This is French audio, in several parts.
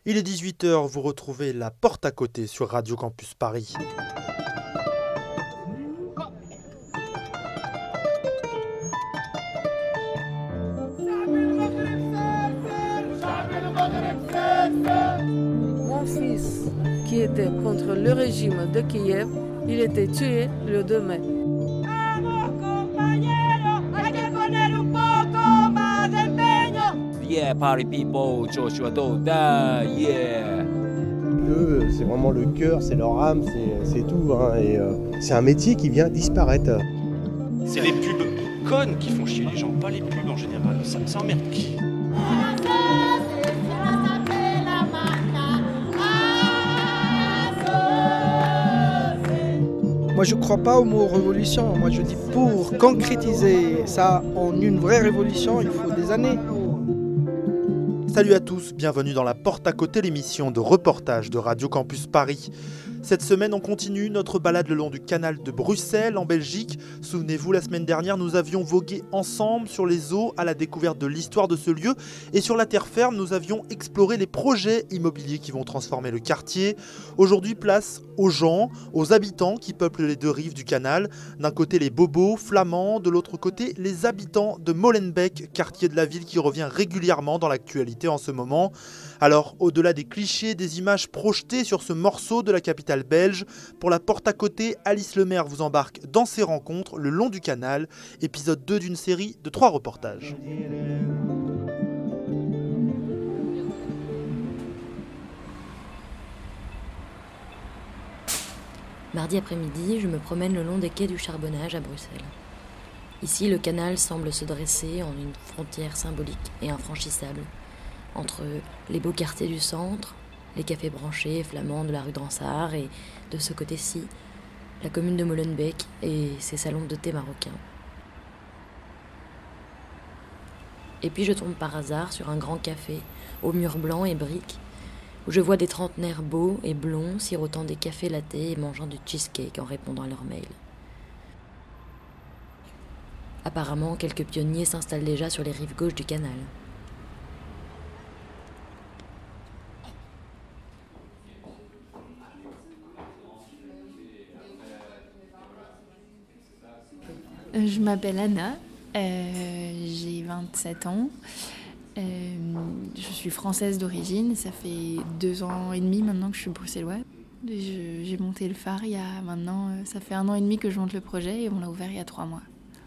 Il est 18h, vous retrouvez La Porte à côté sur Radio Campus Paris. Mon fils, qui était contre le régime de Kiev, il était tué le 2 mai. Yeah, party people, Joshua Doda, yeah. Eux, c'est vraiment le cœur, c'est leur âme, c'est tout. Et c'est un métier qui vient disparaître. C'est les pubs connes qui font chier les gens, pas les pubs en général. Ça emmerde qui ? Moi, je ne crois pas au mot révolution. Moi, je dis pour concrétiser ça en une vraie révolution, il faut des années. Salut à tous, bienvenue dans La Porte à côté, l'émission de reportage de Radio Campus Paris. Cette semaine, on continue notre balade le long du canal de Bruxelles, en Belgique. Souvenez-vous, la semaine dernière, nous avions vogué ensemble sur les eaux à la découverte de l'histoire de ce lieu. Et sur la terre ferme, nous avions exploré les projets immobiliers qui vont transformer le quartier. Aujourd'hui, place aux gens, aux habitants qui peuplent les deux rives du canal. D'un côté, les bobos, flamands. De l'autre côté, les habitants de Molenbeek, quartier de la ville qui revient régulièrement dans l'actualité en ce moment. Alors, au-delà des clichés, des images projetées sur ce morceau de la capitale belge, pour La Porte à côté, Alice Lemaire vous embarque dans ses rencontres le long du canal, épisode 2 d'une série de 3 reportages. Mardi après-midi, je me promène le long des quais du Charbonnage à Bruxelles. Ici, le canal semble se dresser en une frontière symbolique et infranchissable entre les beaux quartiers du centre, les cafés branchés et flamands de la rue Dransart et, de ce côté-ci, la commune de Molenbeek et ses salons de thé marocains. Et puis je tombe par hasard sur un grand café aux murs blancs et briques où je vois des trentenaires beaux et blonds sirotant des cafés lattés et mangeant du cheesecake en répondant à leurs mails. Apparemment, quelques pionniers s'installent déjà sur les rives gauches du canal. Je m'appelle Anna, j'ai 27 ans, je suis française d'origine, ça fait 2 ans et demi maintenant que je suis bruxelloise. J'ai monté le phare il y a maintenant, ça fait 1 an et demi que je monte le projet et on l'a ouvert il y a 3 mois.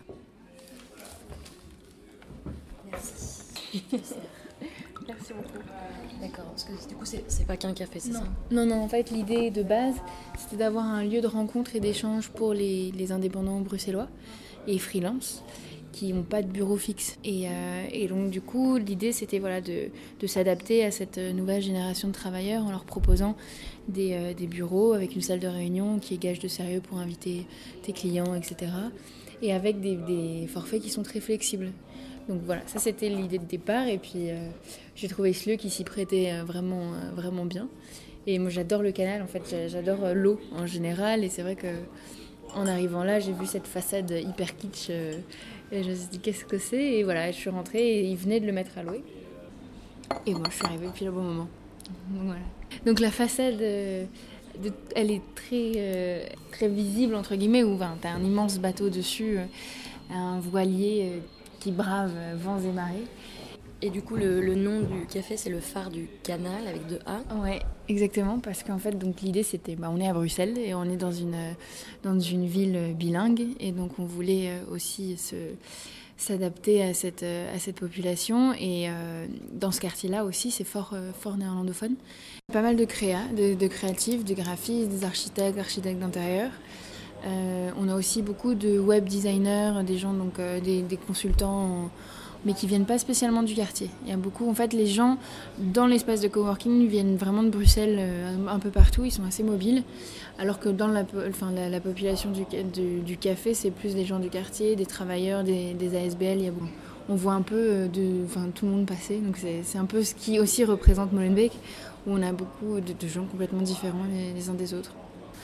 Merci. Merci beaucoup. D'accord, parce que du coup c'est pas qu'un café, c'est ça ? Non, en fait l'idée de base c'était d'avoir un lieu de rencontre et d'échange pour les indépendants bruxellois et freelance qui n'ont pas de bureau fixe. Et donc du coup l'idée c'était de s'adapter à cette nouvelle génération de travailleurs en leur proposant des bureaux avec une salle de réunion qui est gage de sérieux pour inviter tes clients, etc. Et avec des forfaits qui sont très flexibles. Donc voilà, ça c'était l'idée de départ et puis j'ai trouvé ce lieu qui s'y prêtait vraiment bien. Et moi j'adore le canal, en fait j'adore l'eau en général et c'est vrai que en arrivant là j'ai vu cette façade hyper kitsch et je me suis dit qu'est-ce que c'est, et voilà je suis rentrée et ils venaient de le mettre à louer. Et moi je suis arrivée depuis le bon moment. Donc voilà. Donc la façade elle est très visible entre guillemets, où t'as un immense bateau dessus, un voilier qui brave vents et marées. Et du coup, le nom du café, c'est le phare du canal avec 2 A. Ouais, exactement, parce qu'en fait, donc l'idée c'était, on est à Bruxelles et on est dans une ville bilingue, et donc on voulait aussi s'adapter à cette population, et dans ce quartier-là aussi, c'est fort néerlandophone. Pas mal de de créatifs, de graphistes, des architectes d'intérieur. On a aussi beaucoup de web designers, des gens donc des consultants, mais qui viennent pas spécialement du quartier. Il y a beaucoup, en fait, les gens dans l'espace de coworking viennent vraiment de Bruxelles, un peu partout, ils sont assez mobiles, alors que dans la population du café, c'est plus des gens du quartier, des travailleurs, des ASBL. On voit un peu tout le monde passer, donc c'est un peu ce qui aussi représente Molenbeek, où on a beaucoup de gens complètement différents les uns des autres.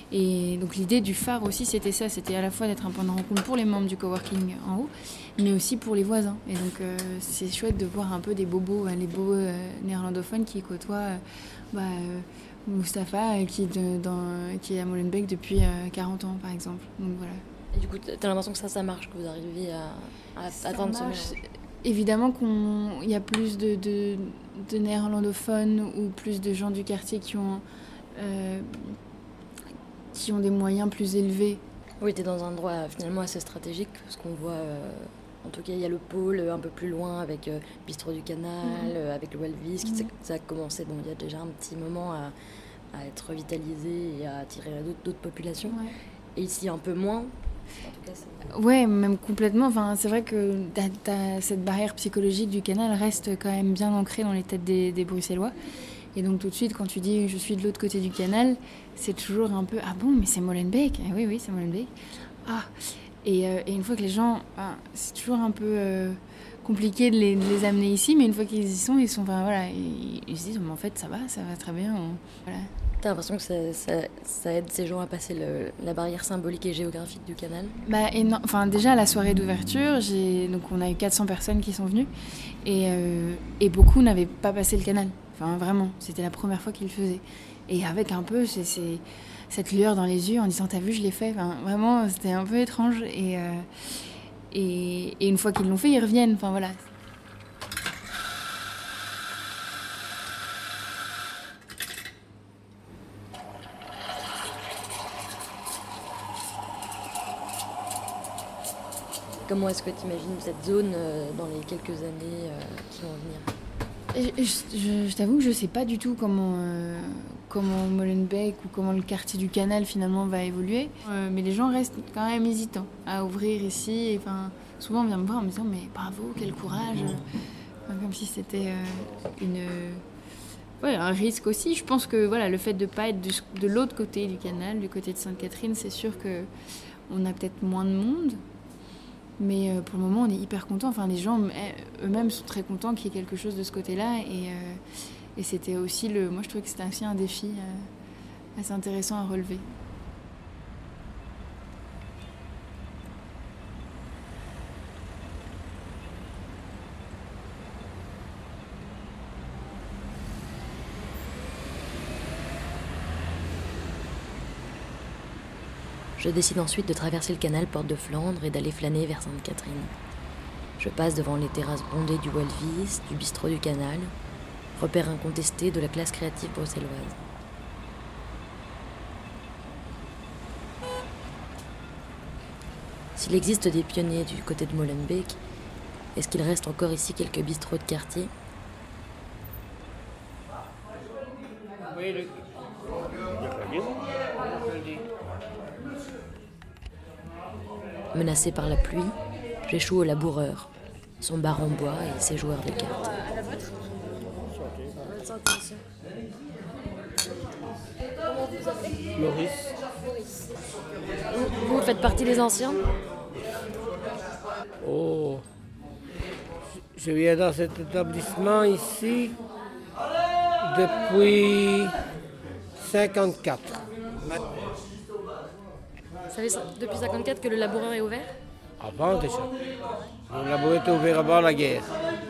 Et donc l'idée du phare aussi, c'était ça, c'était à la fois d'être un point de rencontre pour les membres du coworking en haut, mais aussi pour les voisins. Et donc c'est chouette de voir un peu des bobos, les bobos néerlandophones qui côtoient Mustapha qui est à Molenbeek depuis 40 ans par exemple. Donc voilà. Et du coup, t'as l'impression que ça marche, que vous arrivez à atteindre ce mélange? Évidemment qu'il y a plus de néerlandophones ou plus de gens du quartier qui ont des moyens plus élevés. Oui, t'es dans un endroit finalement assez stratégique, parce qu'on voit, en tout cas, il y a le pôle un peu plus loin avec Bistrot du Canal, avec le Walvis, ça a commencé, donc il y a déjà un petit moment à être revitalisé et à attirer d'autres populations. Ouais. Et ici, un peu moins. En tout cas, ouais, même complètement. Enfin, c'est vrai que cette barrière psychologique du canal reste quand même bien ancrée dans les têtes des Bruxellois. Et donc tout de suite, quand tu dis « je suis de l'autre côté du canal », c'est toujours un peu « ah bon, mais c'est Molenbeek ?» Oui, c'est Molenbeek. Ah. Et une fois que les gens... c'est toujours un peu compliqué de les amener ici, mais une fois qu'ils y sont, ils se disent « mais en fait, ça va très bien. » Voilà. T'as l'impression que ça aide ces gens à passer la barrière symbolique et géographique du canal? Déjà, à la soirée d'ouverture, on a eu 400 personnes qui sont venues et beaucoup n'avaient pas passé le canal. Enfin, vraiment, c'était la première fois qu'ils le faisaient. Et avec un peu cette lueur dans les yeux en disant « t'as vu, je l'ai fait ». Enfin, vraiment, c'était un peu étrange. Et une fois qu'ils l'ont fait, ils reviennent. Enfin, voilà. Comment est-ce que tu imagines cette zone dans les quelques années qui vont venir? Je t'avoue que je ne sais pas du tout comment Molenbeek ou comment le quartier du canal finalement va évoluer. Mais les gens restent quand même hésitants à ouvrir ici. Et, souvent on vient me voir en me disant « mais bravo, quel courage !» Comme si c'était un risque aussi. Je pense que le fait de ne pas être de l'autre côté du canal, du côté de Sainte-Catherine, c'est sûr qu'on a peut-être moins de monde. Mais pour le moment, on est hyper contents. Enfin, les gens eux-mêmes sont très contents qu'il y ait quelque chose de ce côté-là. Et c'était aussi moi, je trouvais que c'était aussi un défi assez intéressant à relever. Je décide ensuite de traverser le canal Porte de Flandre et d'aller flâner vers Sainte-Catherine. Je passe devant les terrasses bondées du Walvis, du bistrot du canal, repère incontesté de la classe créative bruxelloise. S'il existe des pionniers du côté de Molenbeek, est-ce qu'il reste encore ici quelques bistrots de quartier? Menacé par la pluie, j'échoue au laboureur, son bar en bois et ses joueurs de cartes. Maurice. Vous faites partie des anciens? Oh, je viens dans cet établissement ici depuis 1954. Vous savez depuis 1954 que le laboureur est ouvert? Avant déjà. Le laboureur était ouvert avant la guerre.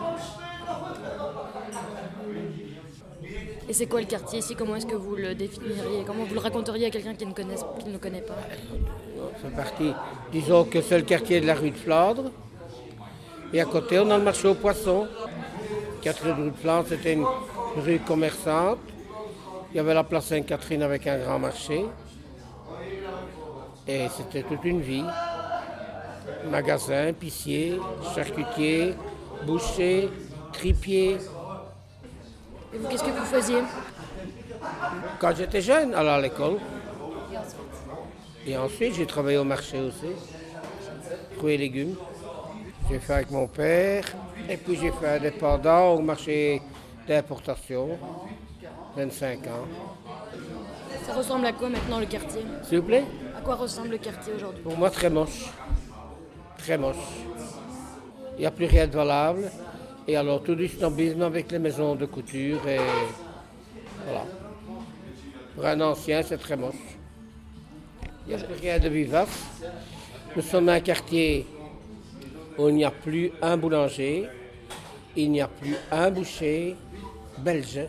Et c'est quoi le quartier ici? Comment est-ce que vous le définiriez? Comment vous le raconteriez à quelqu'un qui ne connaît pas? C'est parti. Disons que c'est le quartier de la rue de Flandre. Et à côté, on a le marché aux poissons. Catherine rue de Flandre, c'était une rue commerçante. Il y avait la place Sainte-Catherine avec un grand marché. Et c'était toute une vie. Magasin, épicier, charcutier, boucher, tripier. Et vous, qu'est-ce que vous faisiez? Quand j'étais jeune, aller à l'école. Et ensuite, j'ai travaillé au marché aussi. Fruits et légumes. J'ai fait avec mon père. Et puis j'ai fait indépendant au marché d'importation. 25 ans. Ça ressemble à quoi maintenant le quartier? S'il vous plaît? À quoi ressemble le quartier aujourd'hui? Pour moi, très moche. Très moche. Il n'y a plus rien de valable. Et alors, tout du snobisme avec les maisons de couture. Et voilà. Pour un ancien, c'est très moche. Il n'y a plus rien de vivable. Nous sommes un quartier où il n'y a plus un boulanger, il n'y a plus un boucher belge.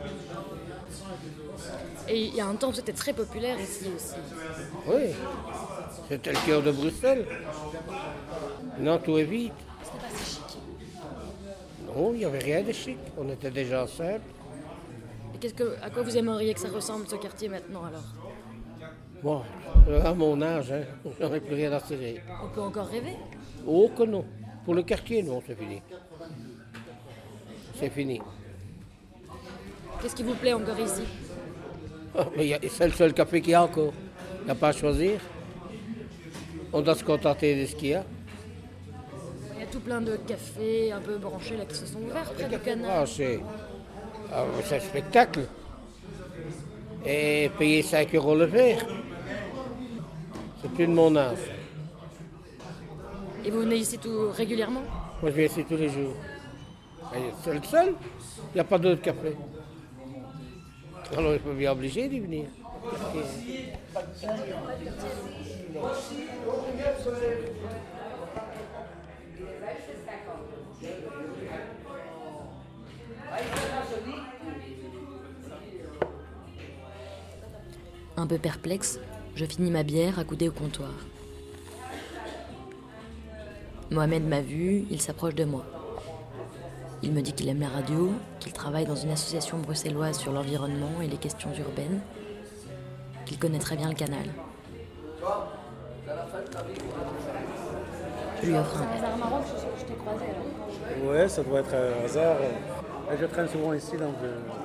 Et il y a un temps où c'était très populaire ici aussi. Oui, c'était le cœur de Bruxelles. Non, tout est vide. C'était pas si chic. Non, il n'y avait rien de chic. On était déjà simples. Et à quoi vous aimeriez que ça ressemble ce quartier maintenant alors? Bon, à mon âge, j'en ai plus rien à tirer. On peut encore rêver? Oh que non. Pour le quartier, non, c'est fini. C'est fini. Qu'est-ce qui vous plaît encore ici? Ah, mais c'est le seul café qu'il y a encore. Il n'y a pas à choisir. On doit se contenter de ce qu'il y a. Il y a tout plein de cafés un peu branchés là qui se sont ouverts près du canal. Ah, c'est un spectacle. Et payer 5 € le verre. C'est plus de mon âge. Et vous venez ici tout régulièrement? Moi, je viens ici tous les jours. C'est le seul. Il n'y a pas d'autre café. Alors, il peut bien obliger d'y venir. Un peu perplexe, je finis ma bière accoudée au comptoir. Mohamed m'a vu, il s'approche de moi. Il me dit qu'il aime la radio, qu'il travaille dans une association bruxelloise sur l'environnement et les questions urbaines, qu'il connaît très bien le canal. Je lui offre un verre. C'est un Maroc, je t'ai croisé alors. Ouais, ça doit être un hasard. Je traîne souvent ici, donc...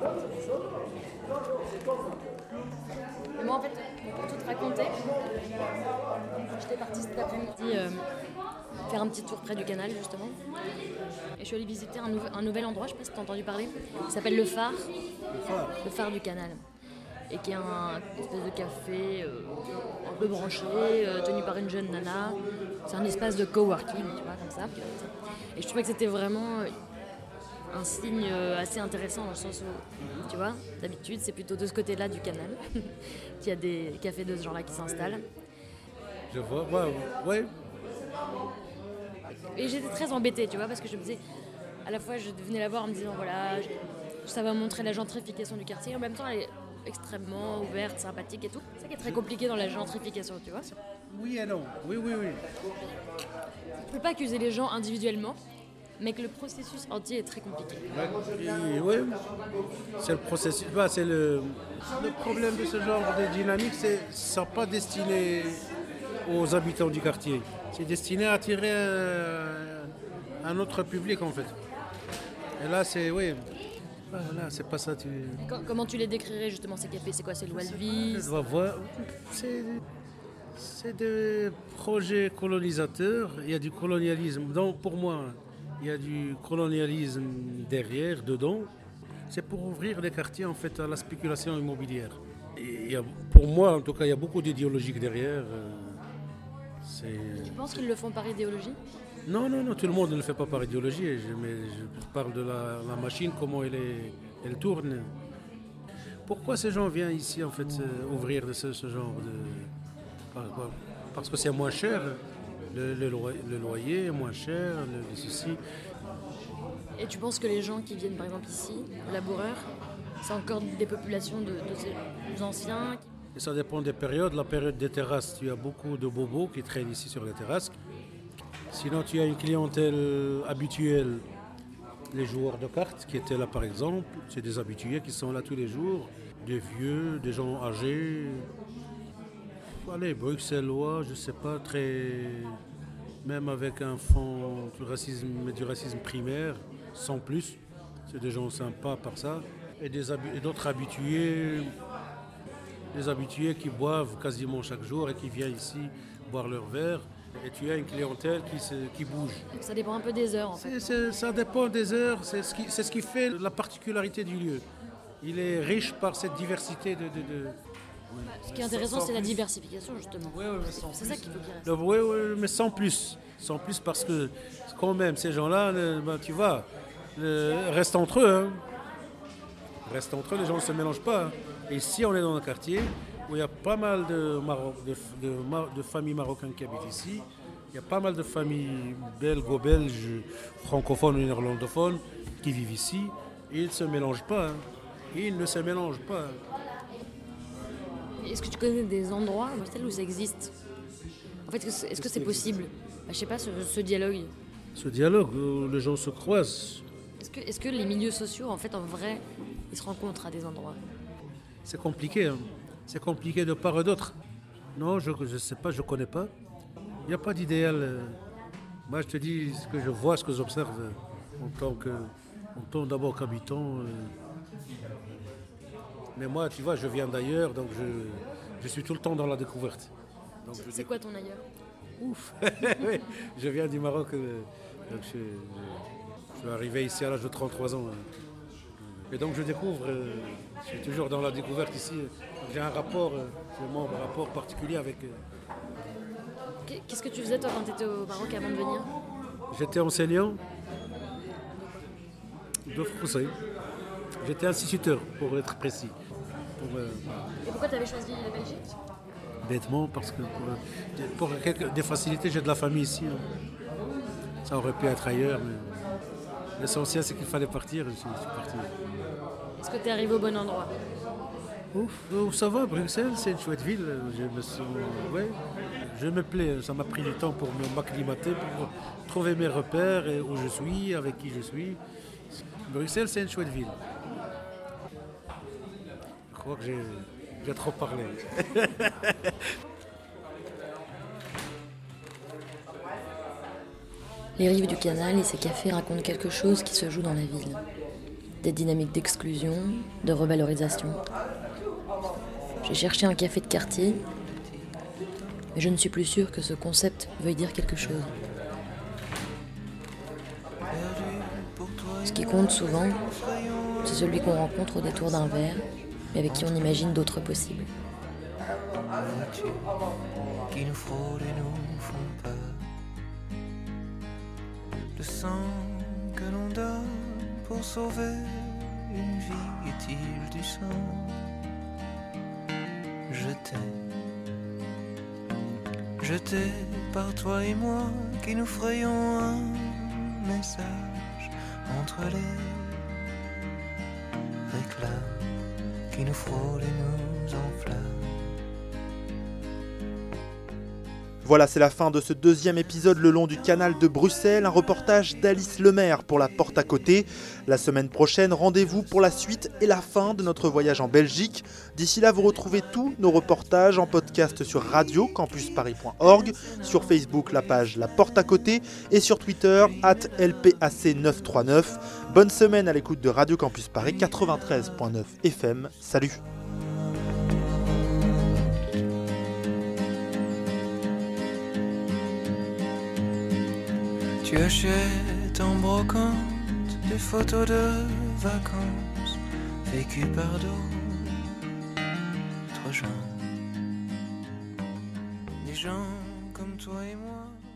Mais moi en fait, pour tout te raconter, j'étais partie cet après-midi faire un petit tour près du canal justement. Et je suis allée visiter un nouvel endroit, je ne sais pas si tu as entendu parler, qui s'appelle le phare. Le phare du canal. Et qui est un espèce de café un peu branché, tenu par une jeune nana. C'est un espace de coworking, tu vois, comme ça. Et je trouvais que c'était vraiment un signe assez intéressant dans le sens où, tu vois, d'habitude c'est plutôt de ce côté-là du canal qu'il y a des cafés de ce genre-là qui s'installent. Je vois, ouais. Et j'étais très embêtée, tu vois, parce que je me disais, à la fois je venais la voir en me disant, voilà, ça va montrer la gentrification du quartier, en même temps elle est extrêmement ouverte, sympathique et tout. C'est ça qui est très compliqué dans la gentrification, tu vois. Oui et non, oui. Tu peux pas accuser les gens individuellement, mais que le processus entier est très compliqué. Oui, c'est le processus. C'est le problème de ce genre de dynamique, c'est pas destiné aux habitants du quartier. C'est destiné à attirer un autre public en fait. Et là, là, c'est pas ça. Comment tu les décrirais justement ces cafés? C'est quoi? C'est loi de vie? C'est des projets colonisateurs. Il y a du colonialisme. Donc pour moi, il y a du colonialisme derrière, dedans. C'est pour ouvrir les quartiers en fait à la spéculation immobilière. Et pour moi, en tout cas, il y a beaucoup d'idéologique derrière. Tu penses qu'ils le font par idéologie? Non, tout le monde ne le fait pas par idéologie. Mais je parle de la machine, comment elle tourne. Pourquoi ces gens viennent ici en fait ouvrir ce genre de... Parce que c'est moins cher. Le loyer est moins cher, les soucis. Et tu penses que les gens qui viennent par exemple ici, laboureurs, c'est encore des populations de ces anciens? Et ça dépend des périodes. La période des terrasses, tu as beaucoup de bobos qui traînent ici sur les terrasses. Sinon, tu as une clientèle habituelle, les joueurs de cartes qui étaient là par exemple. C'est des habitués qui sont là tous les jours, des vieux, des gens âgés. Allez, bruxellois, je sais pas, même avec un fond du racisme primaire, sans plus. C'est des gens sympas par ça. Et d'autres habitués, des habitués qui boivent quasiment chaque jour et qui viennent ici boire leur verre. Et tu as une clientèle qui bouge. Ça dépend un peu des heures en fait. Ça dépend des heures, c'est ce qui fait la particularité du lieu. Il est riche par cette diversité de... Ce qui est intéressant, c'est la diversification, justement. C'est ça qu'il faut qu'il reste. Oui, mais sans plus. Sans plus parce que, quand même, ces gens-là, tu vois, restent entre eux. Restent entre eux, les gens ne se mélangent pas. Et si on est dans un quartier, où il y a pas mal de familles marocaines qui habitent ici. Il y a pas mal de familles belges, francophones ou néerlandophones qui vivent ici. Et ils ne se mélangent pas. Ils ne se mélangent pas. Est-ce que tu connais des endroits à Bruxelles où ça existe? En fait, est-ce que c'est possible? Je sais pas, ce dialogue. Ce dialogue où les gens se croisent. Est-ce que les milieux sociaux, en fait, en vrai, ils se rencontrent à des endroits? C'est compliqué. C'est compliqué de part et d'autre. Non, je ne sais pas, je ne connais pas. Il n'y a pas d'idéal. Moi, je te dis ce que je vois, ce que j'observe en tant d'abord qu'habitant. Mais moi, tu vois, je viens d'ailleurs, donc je suis tout le temps dans la découverte. C'est quoi ton ailleurs? Ouf. Je viens du Maroc. Donc je suis arrivé ici à l'âge de 33 ans. Et donc je découvre, je suis toujours dans la découverte ici. J'ai un rapport particulier avec... Qu'est-ce que tu faisais toi quand tu étais au Maroc avant de venir? J'étais enseignant de français. J'étais instituteur, pour être précis. Et pourquoi tu avais choisi la Belgique? Bêtement, parce que pour des facilités, j'ai de la famille ici. Ça aurait pu être ailleurs, mais l'essentiel c'est qu'il fallait partir. Je suis parti. Est-ce que tu es arrivé au bon endroit? Ouf, ça va, Bruxelles, c'est une chouette ville. Je me plais. Ça m'a pris du temps pour m'acclimater, pour trouver mes repères, et où je suis, avec qui je suis. Bruxelles, c'est une chouette ville. Je crois que j'ai trop parlé. Les rives du canal et ses cafés racontent quelque chose qui se joue dans la ville. Des dynamiques d'exclusion, de revalorisation. J'ai cherché un café de quartier, mais je ne suis plus sûre que ce concept veuille dire quelque chose. Ce qui compte souvent, c'est celui qu'on rencontre au détour d'un verre, mais avec qui on imagine d'autres possibles. Qui nous frôlent et nous font peur. Le sang que l'on donne pour sauver une vie, est-il du sang? Jeté par toi et moi, qui nous frayons un message entre les réclames qui nous frôlent et nous enflamment. Voilà, c'est la fin de ce deuxième épisode le long du canal de Bruxelles, un reportage d'Alice Lemaire pour La Porte à Côté. La semaine prochaine, rendez-vous pour la suite et la fin de notre voyage en Belgique. D'ici là, vous retrouvez tous nos reportages en podcast sur radiocampusparis.org, sur Facebook la page La Porte à Côté et sur Twitter @LPAC939. Bonne semaine à l'écoute de Radio Campus Paris 93.9 FM. Salut! Tu achètes en brocante des photos de vacances vécues par d'autres gens. Des gens comme toi et moi.